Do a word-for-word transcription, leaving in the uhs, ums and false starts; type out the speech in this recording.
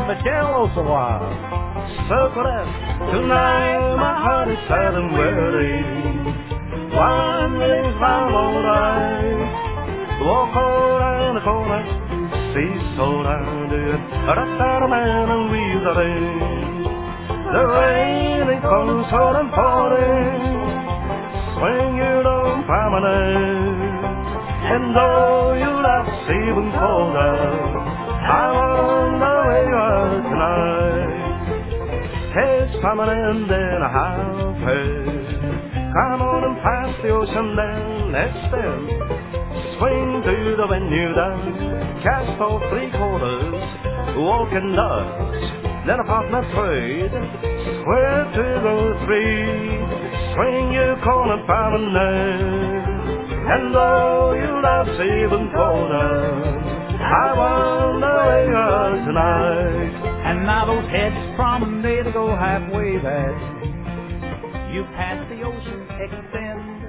Michelle Osawa. Circle tonight, my heart is sad and weary. Wondering if I'm alright. Walk around the corner, see so down there. That's our man and wheels are in. The rain it comes hot and pouring. Swing you down permanent. And though you left even colder, I wonder where you are tonight. It's permanent and a half head. Come on and pass the ocean then, let's stand. Swing to the venue down, cast off three quarters, walk and dodge, then a partner trade. Square to the three, swing your corner permanent. And though you love even colder, I wonder where you are tonight. And now those heads from there to go halfway back. You pass the ocean, extend